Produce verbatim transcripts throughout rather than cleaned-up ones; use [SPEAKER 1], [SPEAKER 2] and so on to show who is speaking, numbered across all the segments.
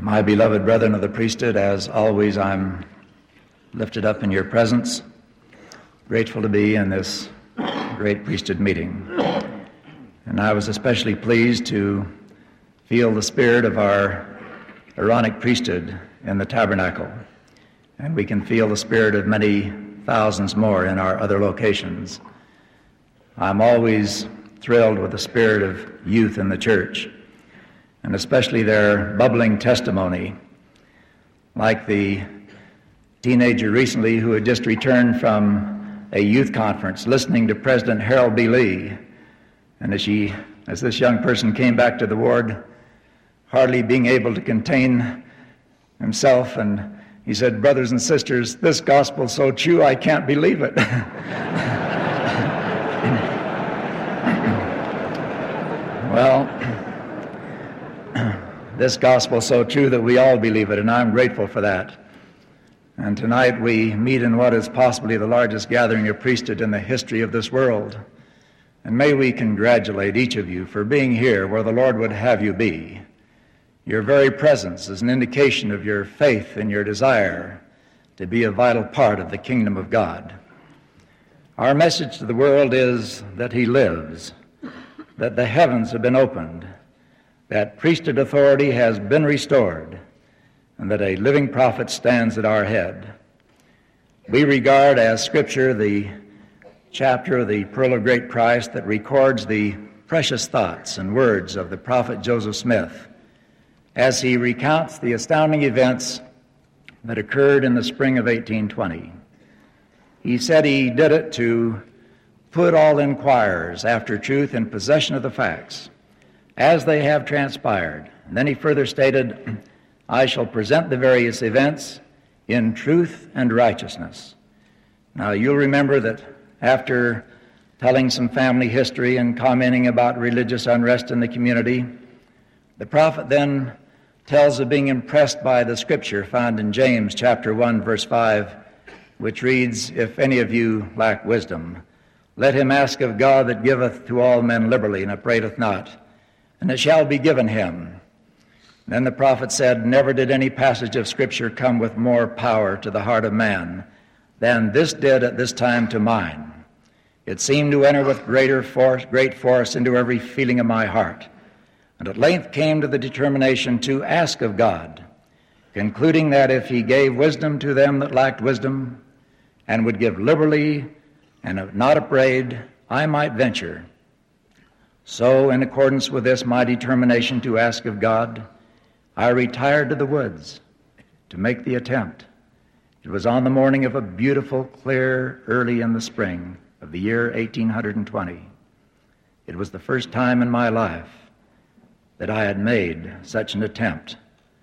[SPEAKER 1] My beloved brethren of the priesthood, as always, I'm lifted up in your presence, grateful to be in this great priesthood meeting. And I was especially pleased to feel the spirit of our Aaronic priesthood in the tabernacle. And we can feel the spirit of many thousands more in our other locations. I'm always thrilled with the spirit of youth in the church, and especially their bubbling testimony, like the teenager recently who had just returned from a youth conference listening to President Harold B. Lee. And as she, as this young person came back to the ward, hardly being able to contain himself, and he said, "Brothers and sisters, this gospel's so true I can't believe it." Well, this gospel's so true that we all believe it, and I'm grateful for that. And tonight we meet in what is possibly the largest gathering of priesthood in the history of this world. And may we congratulate each of you for being here where the Lord would have you be. Your very presence is an indication of your faith and your desire to be a vital part of the kingdom of God. Our message to the world is that He lives, that the heavens have been opened, that priesthood authority has been restored, and that a living prophet stands at our head. We regard as Scripture the chapter of the Pearl of Great Price that records the precious thoughts and words of the prophet Joseph Smith as he recounts the astounding events that occurred in the spring of eighteen twenty. He said he did it to put all inquirers after truth in possession of the facts as they have transpired. And then he further stated, "I shall present the various events in truth and righteousness." Now, you'll remember that after telling some family history and commenting about religious unrest in the community, the prophet then tells of being impressed by the scripture found in James chapter one, verse five, which reads, "If any of you lack wisdom, let him ask of God that giveth to all men liberally and upbraideth not, and it shall be given him." Then the prophet said, "Never did any passage of Scripture come with more power to the heart of man than this did at this time to mine. It seemed to enter with greater force, great force into every feeling of my heart, and at length came to the determination to ask of God, concluding that if He gave wisdom to them that lacked wisdom, and would give liberally and not upbraid, I might venture. So, in accordance with this my determination to ask of God, I retired to the woods to make the attempt. It was on the morning of a beautiful, clear, early in the spring of the year eighteen twenty. It was the first time in my life that I had made such an attempt,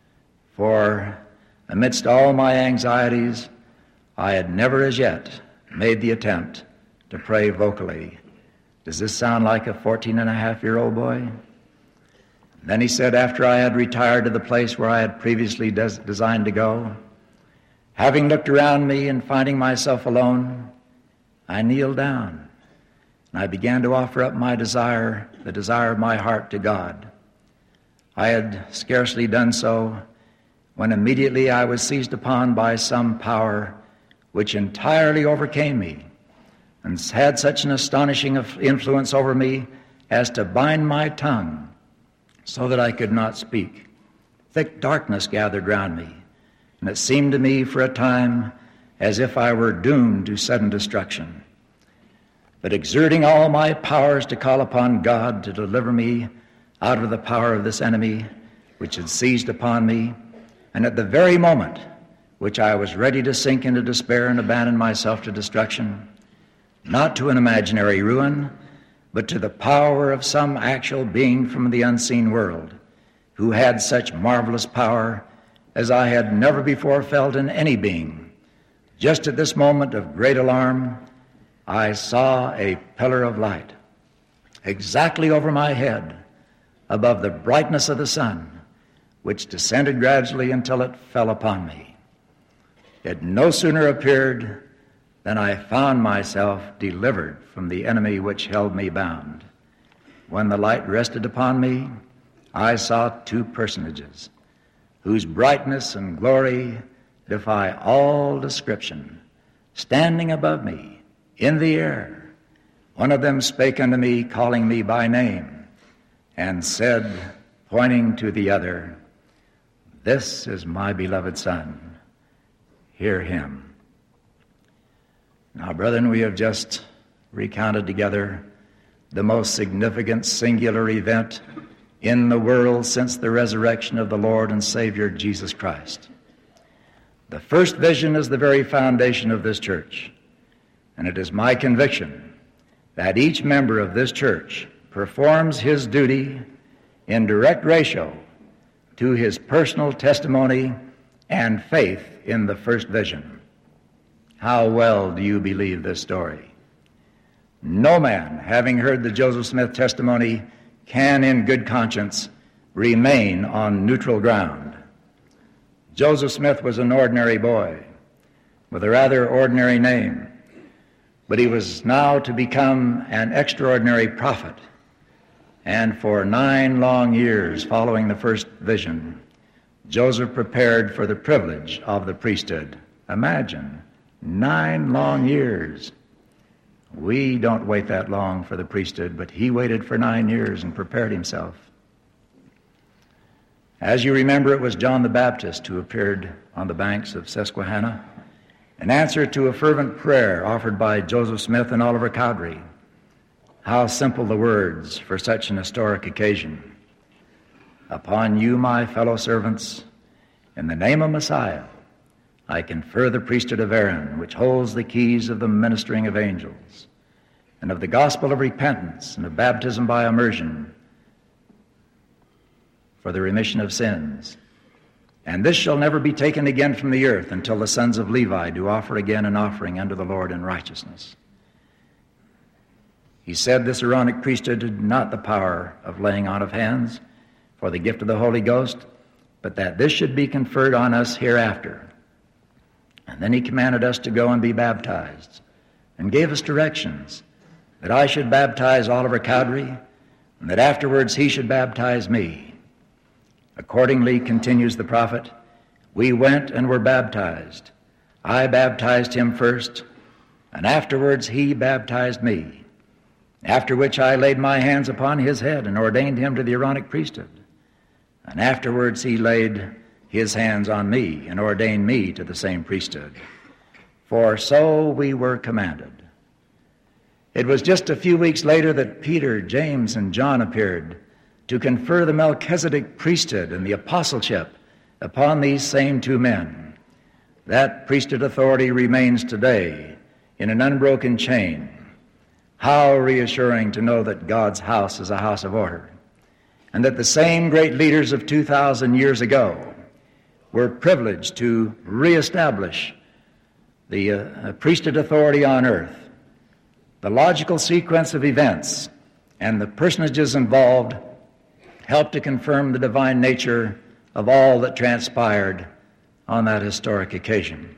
[SPEAKER 1] for amidst all my anxieties, I had never as yet made the attempt to pray vocally. Does this sound like a fourteen and a half year old boy? Then he said, after I had retired to the place where I had previously des- designed to go, having looked around me and finding myself alone, I kneeled down and I began to offer up my desire, the desire of my heart to God. I had scarcely done so when immediately I was seized upon by some power which entirely overcame me and had such an astonishing influence over me as to bind my tongue so that I could not speak. Thick darkness gathered round me, and it seemed to me for a time as if I were doomed to sudden destruction. But exerting all my powers to call upon God to deliver me out of the power of this enemy which had seized upon me, and at the very moment which I was ready to sink into despair and abandon myself to destruction, not to an imaginary ruin, but to the power of some actual being from the unseen world, who had such marvelous power as I had never before felt in any being. Just at this moment of great alarm, I saw a pillar of light exactly over my head, above the brightness of the sun, which descended gradually until it fell upon me. It no sooner appeared than I found myself delivered from the enemy which held me bound. When the light rested upon me, I saw two personages, whose brightness and glory defy all description, standing above me in the air. One of them spake unto me, calling me by name, and said, pointing to the other, This is my beloved Son. Hear him. Now, brethren, we have just recounted together the most significant singular event in the world since the resurrection of the Lord and Savior Jesus Christ. The first vision is the very foundation of this church, and it is my conviction that each member of this church performs his duty in direct ratio to his personal testimony and faith in the first vision. How well do you believe this story? No man, having heard the Joseph Smith testimony, can in good conscience remain on neutral ground. Joseph Smith was an ordinary boy with a rather ordinary name, but he was now to become an extraordinary prophet. And for nine long years following the first vision, Joseph prepared for the privilege of the priesthood. Imagine, nine long years. We don't wait that long for the priesthood, but he waited for nine years and prepared himself. As you remember, it was John the Baptist who appeared on the banks of Susquehanna in answer to a fervent prayer offered by Joseph Smith and Oliver Cowdery. How simple the words for such an historic occasion. Upon you, my fellow servants, in the name of Messiah, I confer the priesthood of Aaron, which holds the keys of the ministering of angels, and of the gospel of repentance, and of baptism by immersion for the remission of sins. And this shall never be taken again from the earth until the sons of Levi do offer again an offering unto the Lord in righteousness. He said this Aaronic priesthood had not the power of laying on of hands for the gift of the Holy Ghost, but that this should be conferred on us hereafter. And then he commanded us to go and be baptized, and gave us directions that I should baptize Oliver Cowdery, and that afterwards he should baptize me. Accordingly, continues the prophet, we went and were baptized. I baptized him first, and afterwards he baptized me, after which I laid my hands upon his head and ordained him to the Aaronic priesthood. And afterwards he laid his hands on me and ordained me to the same priesthood. For so we were commanded. It was just a few weeks later that Peter, James, and John appeared to confer the Melchizedek priesthood and the apostleship upon these same two men. That priesthood authority remains today in an unbroken chain. How reassuring to know that God's house is a house of order, and that the same great leaders of two thousand years ago were privileged to reestablish the uh, priesthood authority on earth. The logical sequence of events and the personages involved helped to confirm the divine nature of all that transpired on that historic occasion.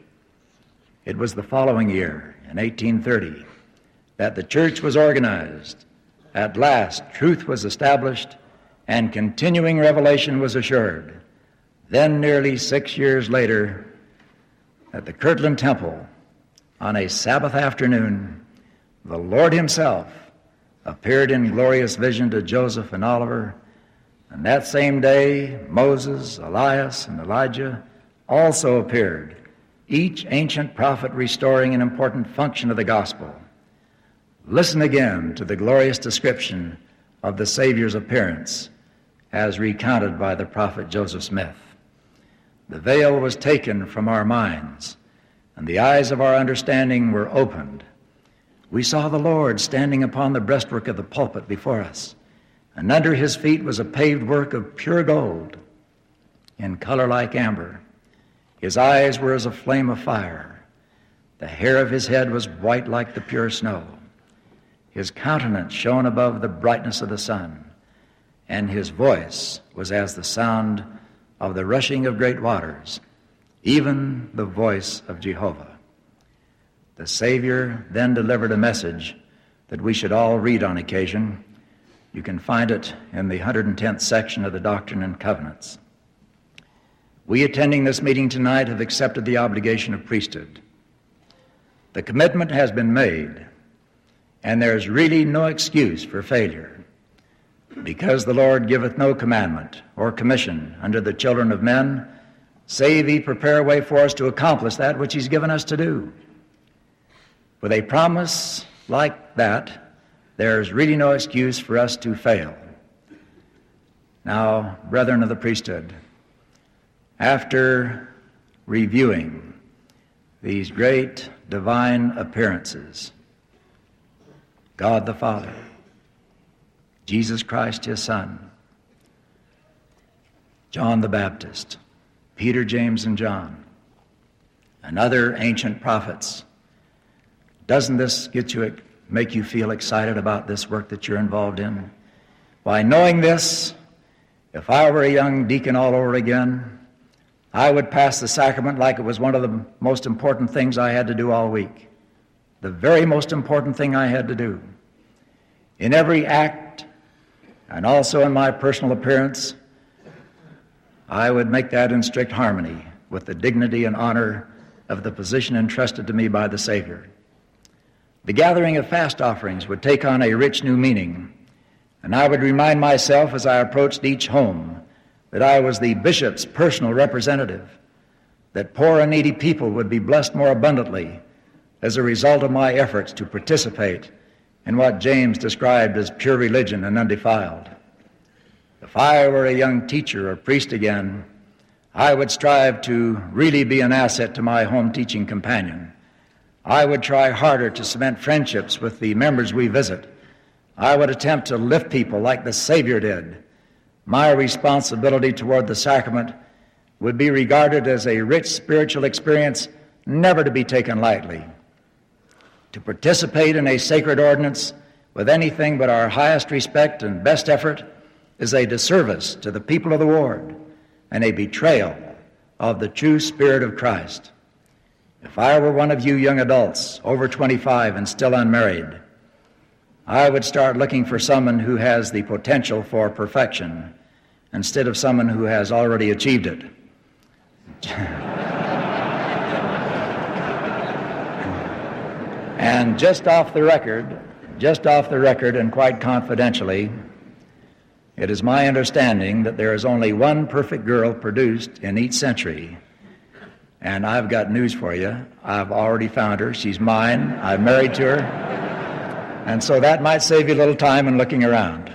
[SPEAKER 1] It was the following year, in eighteen thirty, that the church was organized. At last, truth was established and continuing revelation was assured. Then, nearly six years later, at the Kirtland Temple, on a Sabbath afternoon, the Lord himself appeared in glorious vision to Joseph and Oliver. And that same day, Moses, Elias, and Elijah also appeared, each ancient prophet restoring an important function of the gospel. Listen again to the glorious description of the Savior's appearance as recounted by the prophet Joseph Smith. The veil was taken from our minds, and the eyes of our understanding were opened. We saw the Lord standing upon the breastwork of the pulpit before us, and under his feet was a paved work of pure gold, in color like amber. His eyes were as a flame of fire. The hair of his head was white like the pure snow. His countenance shone above the brightness of the sun, and his voice was as the sound of the rushing of great waters, even the voice of Jehovah. The Savior then delivered a message that we should all read on occasion. You can find it in the one hundred tenth section of the Doctrine and Covenants. we attending this meeting tonight have accepted the obligation of priesthood. The commitment has been made, and there is really no excuse for failure, because the Lord giveth no commandment or commission unto the children of men, save he prepare a way for us to accomplish that which he's given us to do. With a promise like that, there's really no excuse for us to fail. Now, brethren of the priesthood, after reviewing these great divine appearances, God the Father, Jesus Christ, his Son, John the Baptist, Peter, James, and John, and other ancient prophets, doesn't this get you, make you feel excited about this work that you're involved in? By knowing this, if I were a young deacon all over again, I would pass the sacrament like it was one of the most important things I had to do all week. The very most important thing I had to do. In every act, and also in my personal appearance, I would make that in strict harmony with the dignity and honor of the position entrusted to me by the Savior. The gathering of fast offerings would take on a rich new meaning, and I would remind myself as I approached each home that I was the bishop's personal representative, that poor and needy people would be blessed more abundantly as a result of my efforts to participate in what James described as pure religion and undefiled. If I were a young teacher or priest again, I would strive to really be an asset to my home teaching companion. I would try harder to cement friendships with the members we visit. I would attempt to lift people like the Savior did. My responsibility toward the sacrament would be regarded as a rich spiritual experience never to be taken lightly. To participate in a sacred ordinance with anything but our highest respect and best effort is a disservice to the people of the ward and a betrayal of the true spirit of Christ. If I were one of you young adults over twenty-five and still unmarried, I would start looking for someone who has the potential for perfection instead of someone who has already achieved it. And just off the record, just off the record and quite confidentially, it is my understanding that there is only one perfect girl produced in each century. And I've got news for you. I've already found her. She's mine. I'm married to her. And so that might save you a little time in looking around.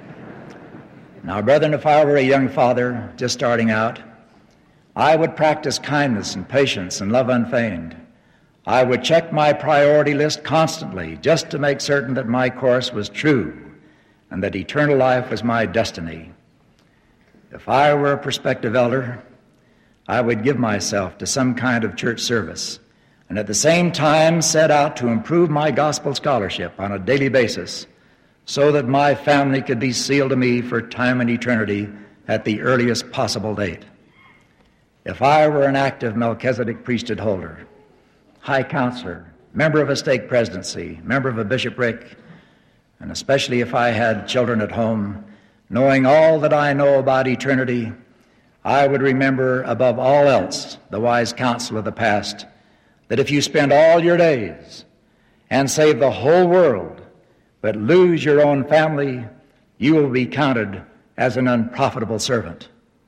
[SPEAKER 1] Now, brethren, if I were a young father just starting out, I would practice kindness and patience and love unfeigned. I would check my priority list constantly just to make certain that my course was true and that eternal life was my destiny. If I were a prospective elder, I would give myself to some kind of church service and at the same time set out to improve my gospel scholarship on a daily basis so that my family could be sealed to me for time and eternity at the earliest possible date. If I were an active Melchizedek priesthood holder, high counselor, member of a stake presidency, member of a bishopric, and especially if I had children at home, knowing all that I know about eternity, I would remember above all else the wise counsel of the past, that if you spend all your days and save the whole world, but lose your own family, you will be counted as an unprofitable servant.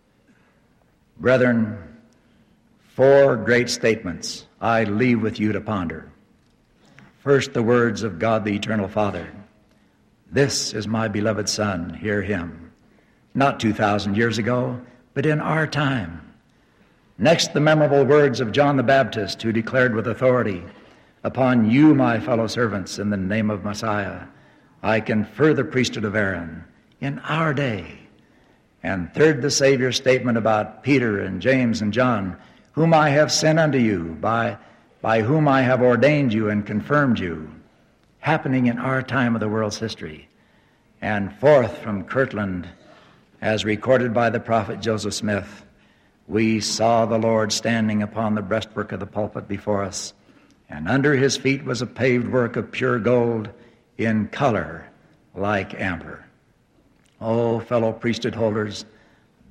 [SPEAKER 1] Brethren, four great statements I leave with you to ponder. First, the words of God the Eternal Father. This is my beloved Son, hear him. Not two thousand years ago, but in our time. Next, the memorable words of John the Baptist, who declared with authority, upon you, my fellow servants, in the name of Messiah, I confer the priesthood of Aaron in our day. And third, the Savior's statement about Peter and James and John, whom I have sent unto you, by, by whom I have ordained you and confirmed you, happening in our time of the world's history. And fourth, from Kirtland, as recorded by the prophet Joseph Smith, we saw the Lord standing upon the breastwork of the pulpit before us, and under his feet was a paved work of pure gold in color like amber. Oh, fellow priesthood holders,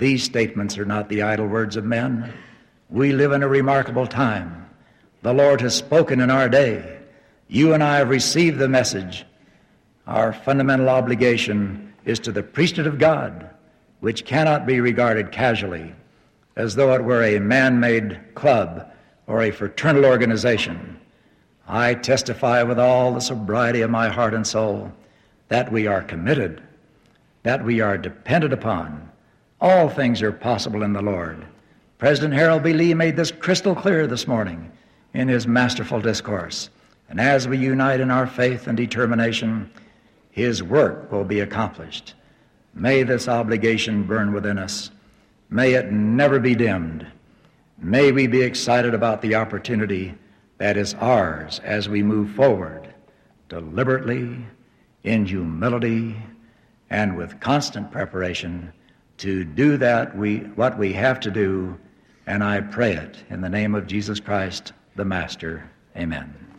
[SPEAKER 1] These statements are not the idle words of men. We live in a remarkable time. The Lord has spoken in our day. You and I have received the message. Our fundamental obligation is to the priesthood of God, which cannot be regarded casually as though it were a man-made club or a fraternal organization. I testify with all the sobriety of my heart and soul that we are committed, that we are dependent upon. All things are possible in the Lord. President Harold B. Lee made this crystal clear this morning in his masterful discourse. And as we unite in our faith and determination, his work will be accomplished. May this obligation burn within us. May it never be dimmed. May we be excited about the opportunity that is ours as we move forward, deliberately, in humility, and with constant preparation to do that we what we have to do, and I pray it in the name of Jesus Christ, the Master. Amen.